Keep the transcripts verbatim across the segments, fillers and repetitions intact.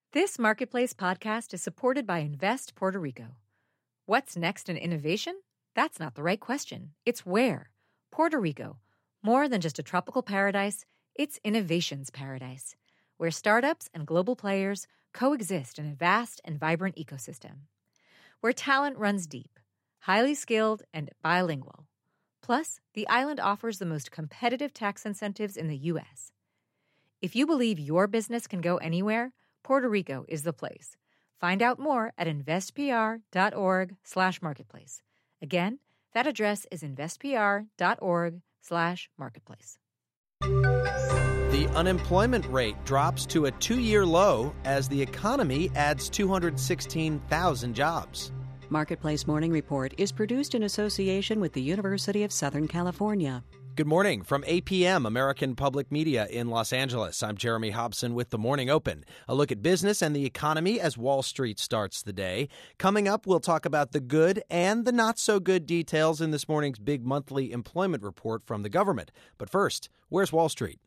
This Marketplace podcast is supported by Invest Puerto Rico. What's next in innovation? That's not the right question. It's where. Puerto Rico. More than just a tropical paradise, it's innovation's paradise, where startups and global players coexist in a vast and vibrant ecosystem. Where talent runs deep, highly skilled, and bilingual. Plus, the island offers the most competitive tax incentives in the U S. If you believe your business can go anywhere, Puerto Rico is the place. Find out more at investpr.org slash marketplace. Again, that address is investpr.org slash marketplace. The unemployment rate drops to a two-year low as the economy adds two hundred sixteen thousand jobs. Marketplace Morning Report is produced in association with the University of Southern California. Good morning from A P M, American Public Media in Los Angeles. I'm Jeremy Hobson with The Morning Open. A look at business and the economy as Wall Street starts the day. Coming up, we'll talk about the good and the not-so-good details in this morning's big monthly employment report from the government. But first, where's Wall Street?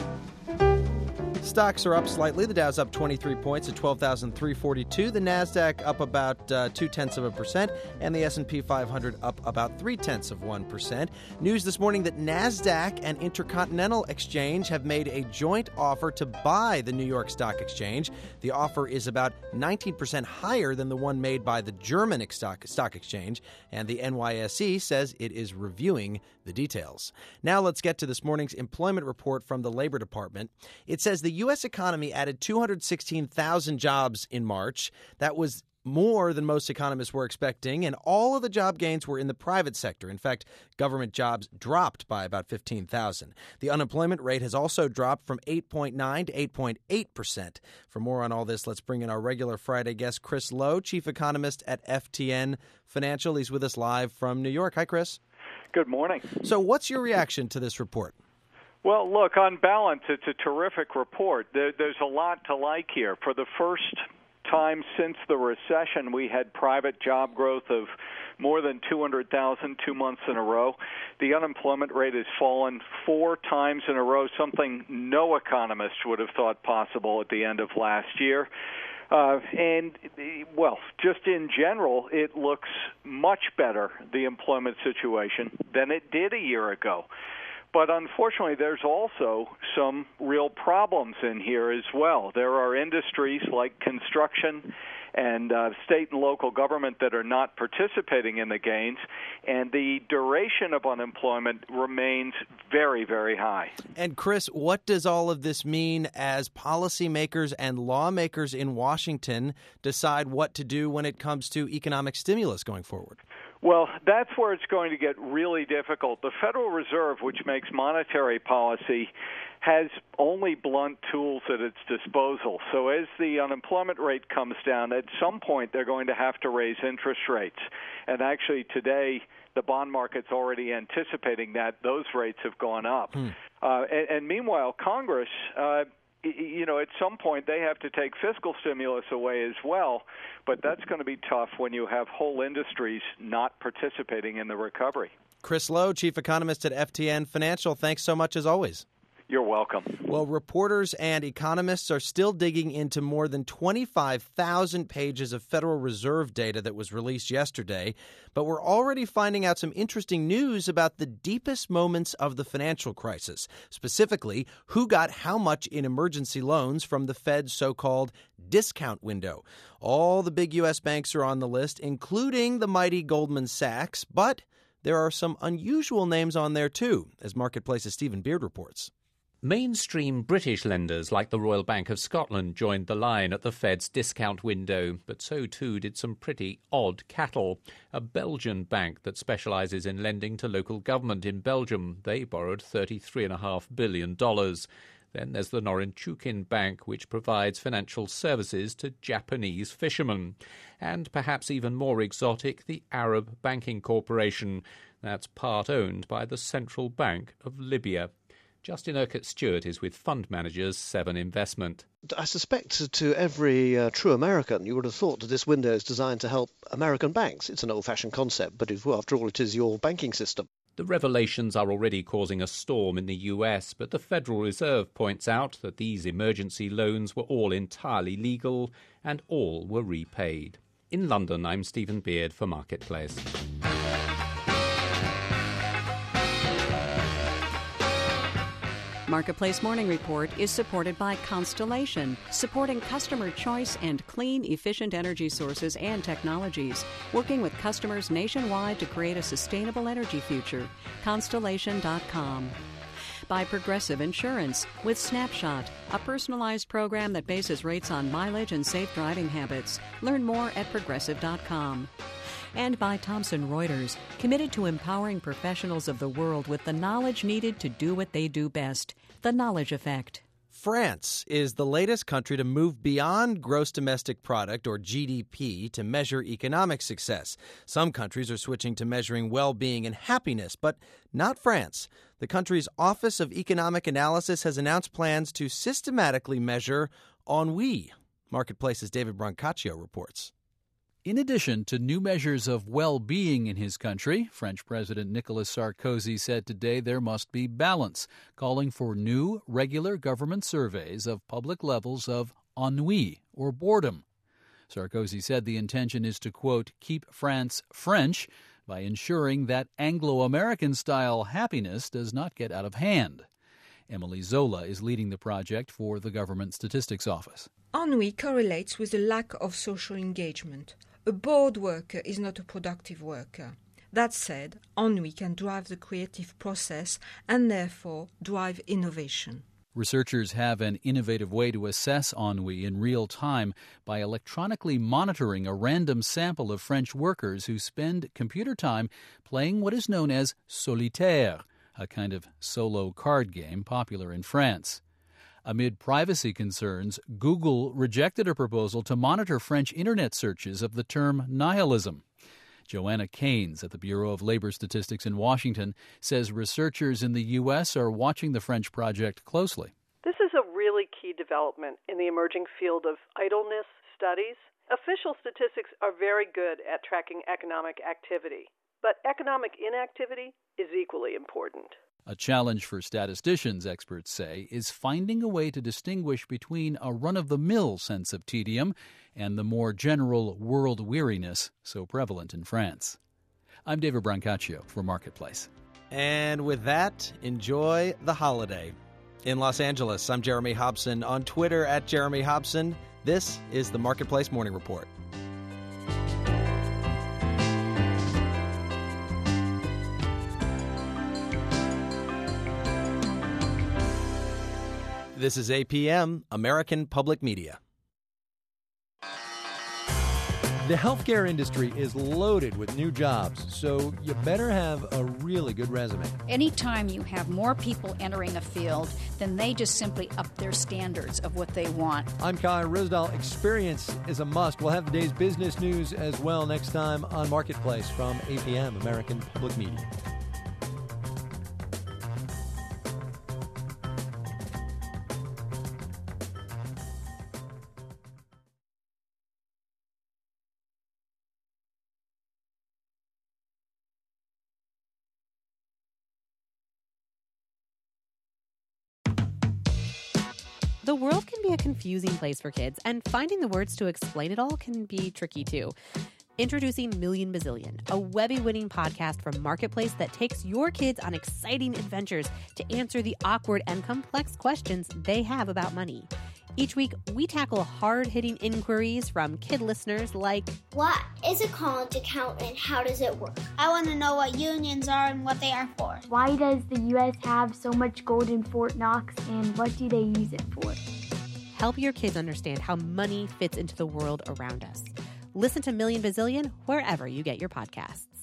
Stocks are up slightly. The Dow's up twenty-three points at twelve thousand three hundred forty-two. The Nasdaq up about uh, two-tenths of a percent. And the S and P five hundred up about three-tenths of one percent. News this morning that Nasdaq and Intercontinental Exchange have made a joint offer to buy the New York Stock Exchange. The offer is about nineteen percent higher than the one made by the German Stock, Stock Exchange. And the N Y S E says it is reviewing the details. Now let's get to this morning's employment report from the Labor Department. It says the U S economy added two hundred sixteen thousand jobs in March. That was more than most economists were expecting, and all of the job gains were in the private sector. In fact, government jobs dropped by about fifteen thousand. The unemployment rate has also dropped from eight point nine to eight point eight percent. For more on all this, let's bring in our regular Friday guest, Chris Lowe, chief economist at F T N Financial. He's with us live from New York. Hi, Chris. Good morning. So what's your reaction to this report? Well, look, on balance, it's a terrific report. There, there's a lot to like here. For the first time since the recession, we had private job growth of more than two hundred thousand two months in a row. The unemployment rate has fallen four times in a row, something no economist would have thought possible at the end of last year. Uh, and, well, just in general, it looks much better, the employment situation, than it did a year ago. But unfortunately, there's also some real problems in here as well. There are industries like construction and uh, state and local government that are not participating in the gains, and the duration of unemployment remains very, very high. And Chris, what does all of this mean as policymakers and lawmakers in Washington decide what to do when it comes to economic stimulus going forward? Well, that's where it's going to get really difficult. The Federal Reserve, which makes monetary policy, has only blunt tools at its disposal. So as the unemployment rate comes down, at some point they're going to have to raise interest rates. And actually today, the bond market's already anticipating that. Those rates have gone up. Hmm. Uh, and, and meanwhile, Congress, uh, you know, at some point they have to take fiscal stimulus away as well, but that's going to be tough when you have whole industries not participating in the recovery. Chris Lowe, chief economist at F T N Financial, thanks so much as always. You're welcome. Well, reporters and economists are still digging into more than twenty-five thousand pages of Federal Reserve data that was released yesterday, but we're already finding out some interesting news about the deepest moments of the financial crisis, specifically who got how much in emergency loans from the Fed's so-called discount window. All the big U S banks are on the list, including the mighty Goldman Sachs, but there are some unusual names on there too, as Marketplace's Stephen Beard reports. Mainstream British lenders like the Royal Bank of Scotland joined the line at the Fed's discount window, but so too did some pretty odd cattle. A Belgian bank that specialises in lending to local government in Belgium, they borrowed thirty-three point five billion dollars. Then there's the Norinchukin Bank, which provides financial services to Japanese fishermen. And perhaps even more exotic, the Arab Banking Corporation. That's part owned by the Central Bank of Libya. Justin Urquhart-Stewart is with fund managers Seven Investment. I suspect to every uh, true American, you would have thought that this window is designed to help American banks. It's an old-fashioned concept, but if, well, after all, it is your banking system. The revelations are already causing a storm in the U S, but the Federal Reserve points out that these emergency loans were all entirely legal and all were repaid. In London, I'm Stephen Beard for Marketplace. Marketplace Morning Report is supported by Constellation, supporting customer choice and clean, efficient energy sources and technologies, working with customers nationwide to create a sustainable energy future. Constellation dot com. By Progressive Insurance, with Snapshot, a personalized program that bases rates on mileage and safe driving habits. Learn more at progressive dot com. And by Thomson Reuters, committed to empowering professionals of the world with the knowledge needed to do what they do best. The Knowledge Effect. France is the latest country to move beyond gross domestic product, or G D P, to measure economic success. Some countries are switching to measuring well-being and happiness, but not France. The country's Office of Economic Analysis has announced plans to systematically measure ennui. Marketplace's David Brancaccio reports. In addition to new measures of well-being in his country, French President Nicolas Sarkozy said today there must be balance, calling for new, regular government surveys of public levels of ennui or boredom. Sarkozy said the intention is to, quote, keep France French by ensuring that Anglo-American-style happiness does not get out of hand. Emily Zola is leading the project for the Government Statistics Office. Ennui correlates with a lack of social engagement. A bored worker is not a productive worker. That said, ennui can drive the creative process and therefore drive innovation. Researchers have an innovative way to assess ennui in real time by electronically monitoring a random sample of French workers who spend computer time playing what is known as solitaire, a kind of solo card game popular in France. Amid privacy concerns, Google rejected a proposal to monitor French internet searches of the term nihilism. Joanna Keynes at the Bureau of Labor Statistics in Washington says researchers in the U S are watching the French project closely. This is a really key development in the emerging field of idleness studies. Official statistics are very good at tracking economic activity, but economic inactivity is equally important. A challenge for statisticians, experts say, is finding a way to distinguish between a run-of-the-mill sense of tedium and the more general world weariness so prevalent in France. I'm David Brancaccio for Marketplace. And with that, enjoy the holiday. In Los Angeles, I'm Jeremy Hobson. On Twitter, at Jeremy Hobson. This is the Marketplace Morning Report. This is A P M, American Public Media. The healthcare industry is loaded with new jobs, so you better have a really good resume. Anytime you have more people entering a field, then they just simply up their standards of what they want. I'm Kai Risdal. Experience is a must. We'll have the day's business news as well next time on Marketplace from A P M, American Public Media. The world can be a confusing place for kids, and finding the words to explain it all can be tricky too. Introducing Million Bazillion, a Webby-winning podcast from Marketplace that takes your kids on exciting adventures to answer the awkward and complex questions they have about money. Each week, we tackle hard-hitting inquiries from kid listeners like, what is a college account and how does it work? I want to know what unions are and what they are for. Why does the U S have so much gold in Fort Knox and what do they use it for? Help your kids understand how money fits into the world around us. Listen to Million Bazillion wherever you get your podcasts.